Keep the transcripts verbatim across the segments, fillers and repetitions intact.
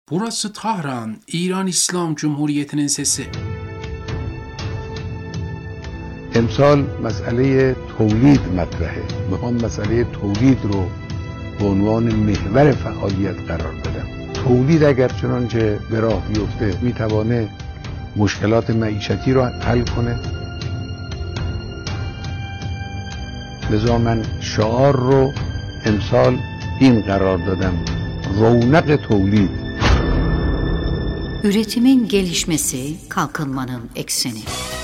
Burası Tahran, İran İslam Cumhuriyeti'nin sesi. امسال مسئله تولید مطرحه. میخوام مسئله تولید رو به عنوان محور فعالیت قرار بدم. تولید اگر چنانچه به راه بیفته میتوانه مشکلات معیشتی رو حل کنه. لذا من شعار رو امسال این قرار دادم: رونق تولید. Üretimin gelişmesi, kalkınmanın ekseni.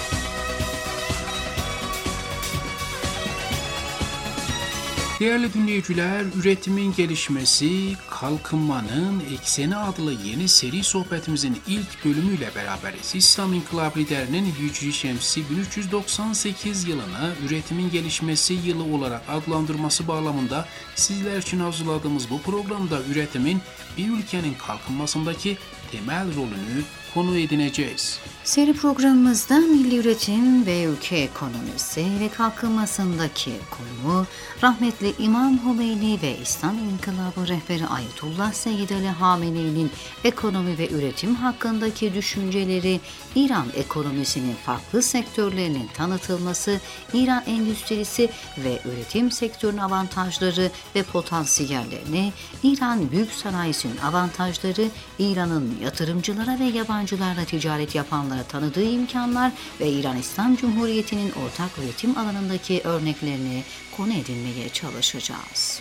Değerli dinleyiciler, üretimin gelişmesi, kalkınmanın ekseni adlı yeni seri sohbetimizin ilk bölümüyle beraberiz. İslam İnkılabı liderinin Hicri Şemsi bin üç yüz doksan sekiz yılını üretimin gelişmesi yılı olarak adlandırması bağlamında sizler için hazırladığımız bu programda üretimin bir ülkenin kalkınmasındaki temel rolünü konu edineceğiz. Seri programımızda milli üretim ve ülke ekonomisi ve kalkınmasındaki konumu rahmetli İmam Hümeyni ve İslam İnkılabı rehberi Ayetullah Seyyid Ali Hamene'nin ekonomi ve üretim hakkındaki düşünceleri, İran ekonomisinin farklı sektörlerinin tanıtılması, İran endüstrisi ve üretim sektörünün avantajları ve potansiyellerini, İran büyük sanayisinin avantajları, İran'ın yatırımcılara ve yabancılarla ticaret yapanlara tanıdığı imkanlar ve İran İslam Cumhuriyeti'nin ortak üretim alanındaki örneklerini konu edinmeye çalışacağız.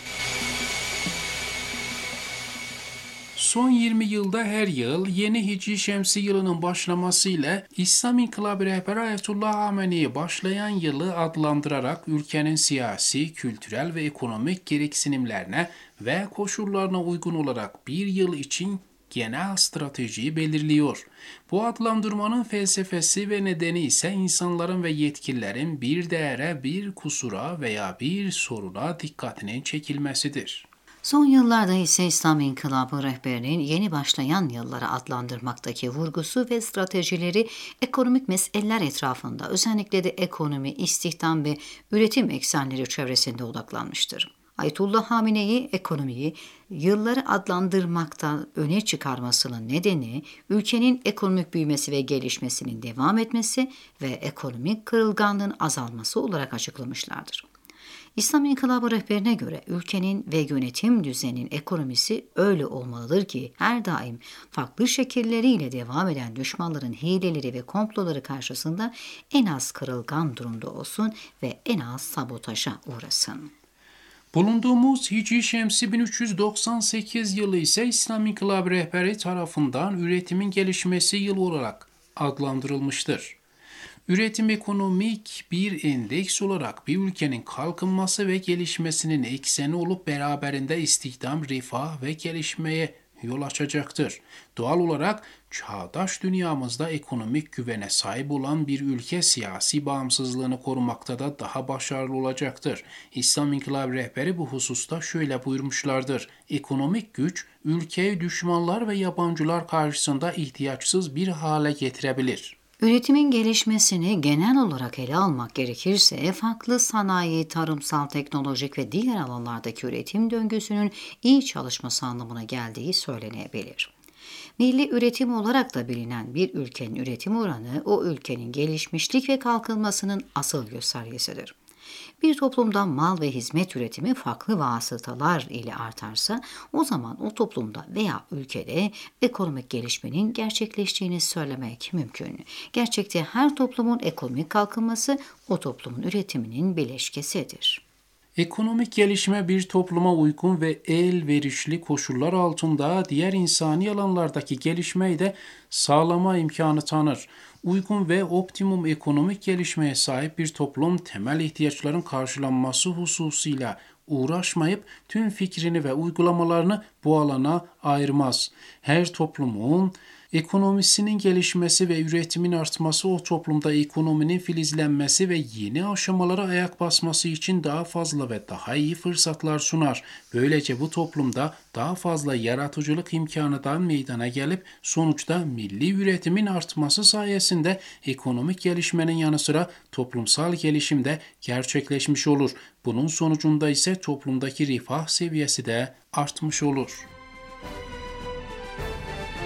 Son yirmi yılda her yıl yeni Hicri Şemsi yılının başlamasıyla İslam İnkılabı rehberi Ayetullah Hamene'yi başlayan yılı adlandırarak ülkenin siyasi, kültürel ve ekonomik gereksinimlerine ve koşullarına uygun olarak bir yıl için genel stratejiyi belirliyor. Bu adlandırmanın felsefesi ve nedeni ise insanların ve yetkililerin bir değere, bir kusura veya bir soruna dikkatinin çekilmesidir. Son yıllarda ise İslam İnkılabı rehberinin yeni başlayan yılları adlandırmaktaki vurgusu ve stratejileri ekonomik meseleler etrafında, özellikle de ekonomi, istihdam ve üretim eksenleri çevresinde odaklanmıştır. Ayetullah Hamene'yi ekonomiyi yılları adlandırmakta öne çıkarmasının nedeni ülkenin ekonomik büyümesi ve gelişmesinin devam etmesi ve ekonomik kırılganlığın azalması olarak açıklamışlardır. İslam İnkılabı rehberine göre ülkenin ve yönetim düzeninin ekonomisi öyle olmalıdır ki her daim farklı şekilleriyle devam eden düşmanların hileleri ve komploları karşısında en az kırılgan durumda olsun ve en az sabotaja uğrasın. Bulunduğumuz Hicri Şemsi bin üç yüz doksan sekiz yılı ise İslam İnkılabı rehberi tarafından üretimin gelişmesi yılı olarak adlandırılmıştır. Üretim ekonomik bir endeks olarak bir ülkenin kalkınması ve gelişmesinin ekseni olup beraberinde istihdam, refah ve gelişmeye yol açacaktır. Doğal olarak çağdaş dünyamızda ekonomik güvene sahip olan bir ülke siyasi bağımsızlığını korumakta da daha başarılı olacaktır. İslam İnkılabı rehberi bu hususta şöyle buyurmuşlardır: Ekonomik güç ülkeyi düşmanlar ve yabancılar karşısında ihtiyaçsız bir hale getirebilir. Üretimin gelişmesini genel olarak ele almak gerekirse farklı sanayi, tarımsal, teknolojik ve diğer alanlardaki üretim döngüsünün iyi çalışması anlamına geldiği söylenebilir. Milli üretim olarak da bilinen bir ülkenin üretim oranı o ülkenin gelişmişlik ve kalkınmasının asıl göstergesidir. Bir toplumda mal ve hizmet üretimi farklı vasıtalar ile artarsa o zaman o toplumda veya ülkede ekonomik gelişmenin gerçekleştiğini söylemek mümkün. Gerçekte her toplumun ekonomik kalkınması o toplumun üretiminin bileşkesidir. Ekonomik gelişme bir topluma uygun ve elverişli koşullar altında diğer insani alanlardaki gelişmeyi de sağlama imkanı tanır. Uygun ve optimum ekonomik gelişmeye sahip bir toplum temel ihtiyaçların karşılanması hususuyla uğraşmayıp tüm fikrini ve uygulamalarını bu alana ayırmaz. Her toplumun ekonomisinin gelişmesi ve üretimin artması o toplumda ekonominin filizlenmesi ve yeni aşamalara ayak basması için daha fazla ve daha iyi fırsatlar sunar. Böylece bu toplumda daha fazla yaratıcılık imkanı da meydana gelip sonuçta milli üretimin artması sayesinde ekonomik gelişmenin yanı sıra toplumsal gelişim de gerçekleşmiş olur. Bunun sonucunda ise toplumdaki refah seviyesi de artmış olur.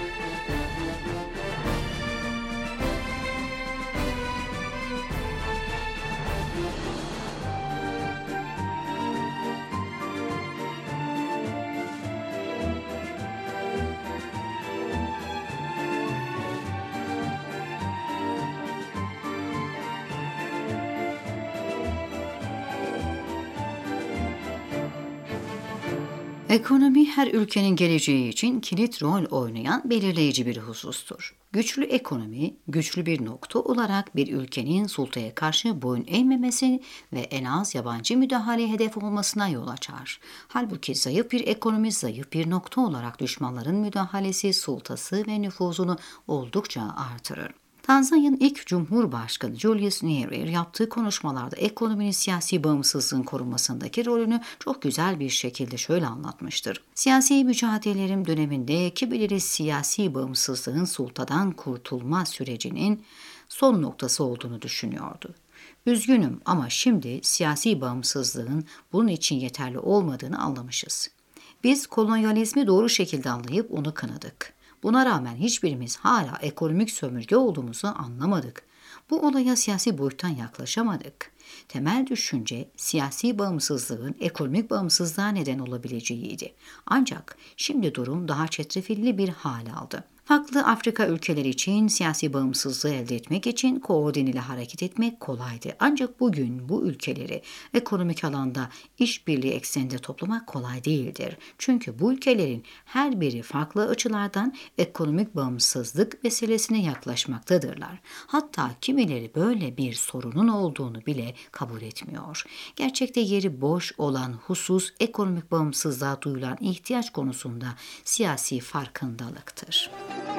Ekonomi her ülkenin geleceği için kilit rol oynayan belirleyici bir husustur. Güçlü ekonomi, güçlü bir nokta olarak bir ülkenin sultaya karşı boyun eğmemesi ve en az yabancı müdahale hedef olmasına yol açar. Halbuki zayıf bir ekonomi, zayıf bir nokta olarak düşmanların müdahalesi, sultası ve nüfuzunu oldukça artırır. Tanzanya'nın ilk Cumhurbaşkanı Julius Nyerere yaptığı konuşmalarda ekonominin siyasi bağımsızlığın korunmasındaki rolünü çok güzel bir şekilde şöyle anlatmıştır. Siyasi mücadelelerim döneminde ki biliriz siyasi bağımsızlığın sultadan kurtulma sürecinin son noktası olduğunu düşünüyordu. Üzgünüm ama şimdi siyasi bağımsızlığın bunun için yeterli olmadığını anlamışız. Biz kolonyalizmi doğru şekilde anlayıp onu kınadık. Buna rağmen hiçbirimiz hala ekonomik sömürge olduğumuzu anlamadık. Bu olaya siyasi boyuttan yaklaşamadık. Temel düşünce siyasi bağımsızlığın ekonomik bağımsızlığa neden olabileceğiydi. Ancak şimdi durum daha çetrefilli bir hal aldı. Farklı Afrika ülkeleri için siyasi bağımsızlığı elde etmek için koordineli hareket etmek kolaydı. Ancak bugün bu ülkeleri ekonomik alanda işbirliği ekseninde toplamak kolay değildir. Çünkü bu ülkelerin her biri farklı açılardan ekonomik bağımsızlık meselesine yaklaşmaktadırlar. Hatta kimileri böyle bir sorunun olduğunu bile kabul etmiyor. Gerçekte yeri boş olan husus ekonomik bağımsızlığa duyulan ihtiyaç konusunda siyasi farkındalıktır.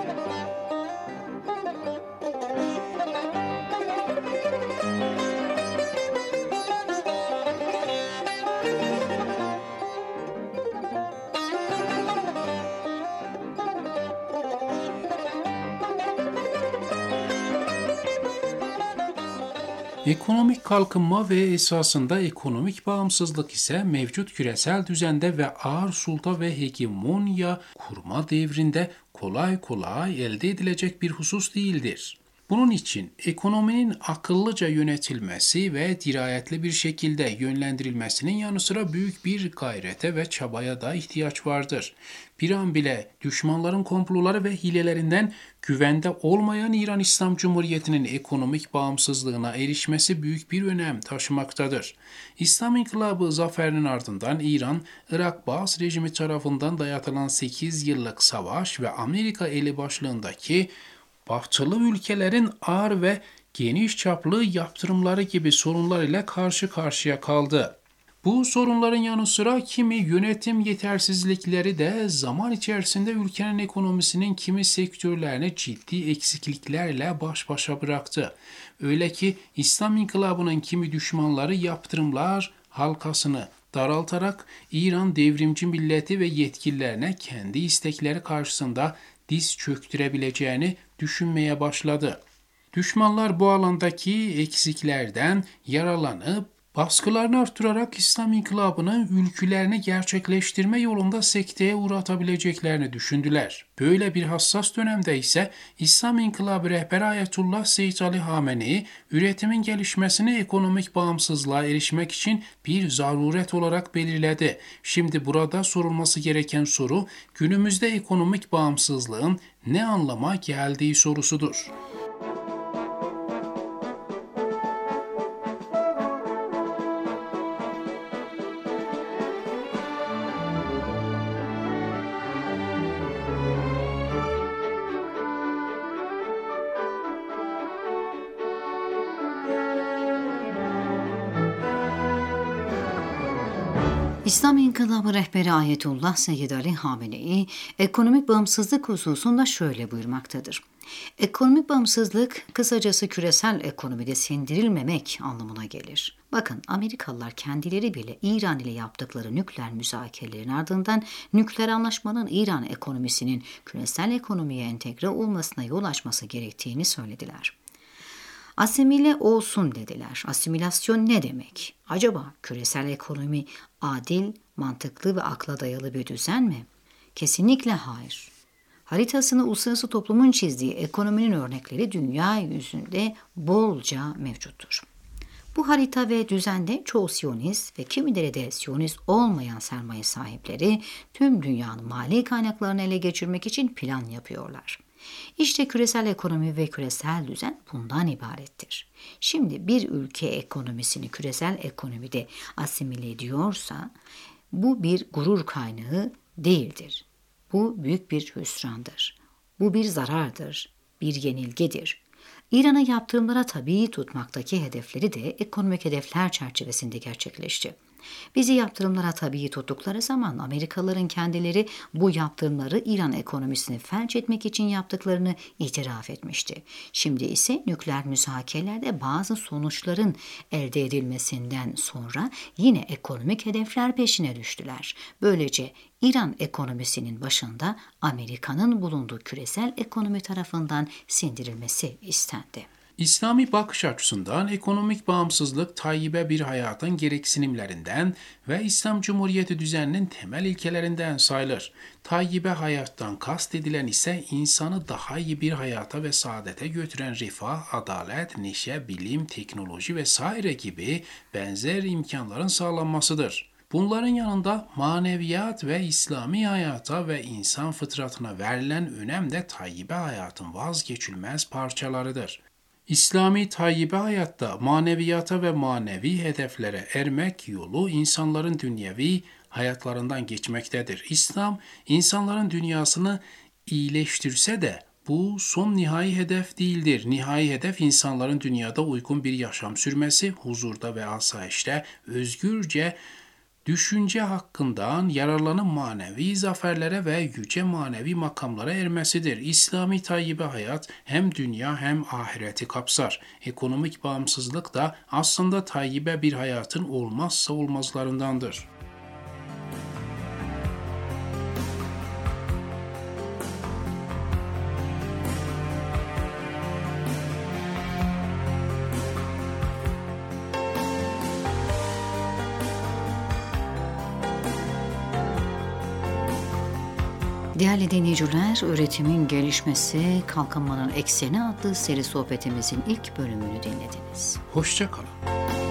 Ekonomik kalkınma ve esasında ekonomik bağımsızlık ise mevcut küresel düzende ve ağır sulta ve hegemonya kurma devrinde kolay kolay elde edilecek bir husus değildir. Bunun için ekonominin akıllıca yönetilmesi ve dirayetli bir şekilde yönlendirilmesinin yanı sıra büyük bir gayrete ve çabaya da ihtiyaç vardır. Bir an bile düşmanların komploları ve hilelerinden güvende olmayan İran İslam Cumhuriyeti'nin ekonomik bağımsızlığına erişmesi büyük bir önem taşımaktadır. İslam İnkılabı zaferinin ardından İran, Irak Baas rejimi tarafından dayatılan sekiz yıllık savaş ve Amerika eli başlığındaki batılı ülkelerin ağır ve geniş çaplı yaptırımları gibi sorunlar ile karşı karşıya kaldı. Bu sorunların yanı sıra kimi yönetim yetersizlikleri de zaman içerisinde ülkenin ekonomisinin kimi sektörlerini ciddi eksikliklerle baş başa bıraktı. Öyle ki İslam İnkılabı'nın kimi düşmanları yaptırımlar halkasını daraltarak İran devrimci milleti ve yetkililerine kendi istekleri karşısında diz çöktürebileceğini düşünmeye başladı. Düşmanlar bu alandaki eksiklerden yaralanıp baskılarını artırarak İslam İnkılabı'nı ülkülerini gerçekleştirme yolunda sekteye uğratabileceklerini düşündüler. Böyle bir hassas dönemde ise İslam İnkılabı rehberi Ayetullah Seyyid Ali Hamenei, üretimin gelişmesini ekonomik bağımsızlığa erişmek için bir zaruret olarak belirledi. Şimdi burada sorulması gereken soru, günümüzde ekonomik bağımsızlığın ne anlama geldiği sorusudur. İslam İnkılabı rehberi Ayetullah Seyyid Ali Hamenei, ekonomik bağımsızlık hususunda şöyle buyurmaktadır. Ekonomik bağımsızlık, kısacası küresel ekonomide sindirilmemek anlamına gelir. Bakın, Amerikalılar kendileri bile İran ile yaptıkları nükleer müzakerelerin ardından nükleer anlaşmanın İran ekonomisinin küresel ekonomiye entegre olmasına yol açması gerektiğini söylediler. Asimile olsun dediler. Asimilasyon ne demek? Acaba küresel ekonomi adil, mantıklı ve akla dayalı bir düzen mi? Kesinlikle hayır. Haritasını uluslararası toplumun çizdiği ekonominin örnekleri dünya yüzünde bolca mevcuttur. Bu harita ve düzende çoğu Siyonist ve kimileri de Siyonist olmayan sermaye sahipleri tüm dünyanın mali kaynaklarını ele geçirmek için plan yapıyorlar. İşte küresel ekonomi ve küresel düzen bundan ibarettir. Şimdi bir ülke ekonomisini küresel ekonomide asimile ediyorsa Bu bir gurur kaynağı değildir. Bu büyük bir hüsrandır. Bu bir zarardır, bir yenilgidir. İran'a yaptırımlara tabi tutmaktaki hedefleri de ekonomik hedefler çerçevesinde gerçekleşti. Bizi yaptırımlara tabi tuttukları zaman Amerikalıların kendileri bu yaptırımları İran ekonomisini felç etmek için yaptıklarını itiraf etmişti. Şimdi ise nükleer müzakerelerde bazı sonuçların elde edilmesinden sonra yine ekonomik hedefler peşine düştüler. Böylece İran ekonomisinin başında Amerika'nın bulunduğu küresel ekonomi tarafından sindirilmesi istendi. İslami bakış açısından ekonomik bağımsızlık Tayyip'e bir hayatın gereksinimlerinden ve İslam Cumhuriyeti düzeninin temel ilkelerinden sayılır. Tayyip'e hayattan kastedilen ise insanı daha iyi bir hayata ve saadete götüren refah, adalet, neşe, bilim, teknoloji vesaire gibi benzer imkanların sağlanmasıdır. Bunların yanında maneviyat ve İslami hayata ve insan fıtratına verilen önem de Tayyip'e hayatın vazgeçilmez parçalarıdır. İslami Tayyip'e hayatta maneviyata ve manevi hedeflere ermek yolu insanların dünyevi hayatlarından geçmektedir. İslam, insanların dünyasını iyileştirse de bu son nihai hedef değildir. Nihai hedef insanların dünyada uygun bir yaşam sürmesi, huzurda ve asayişte özgürce düşünce hakkından yararlanıp manevi zaferlere ve yüce manevi makamlara ermesidir. İslami Tayyip'e hayat hem dünya hem ahireti kapsar. Ekonomik bağımsızlık da aslında Tayyip'e bir hayatın olmazsa olmazlarındandır. Değerli dinleyiciler, Öğretimin Gelişmesi, Kalkınmanın Ekseni adlı seri sohbetimizin ilk bölümünü dinlediniz. Hoşça kalın.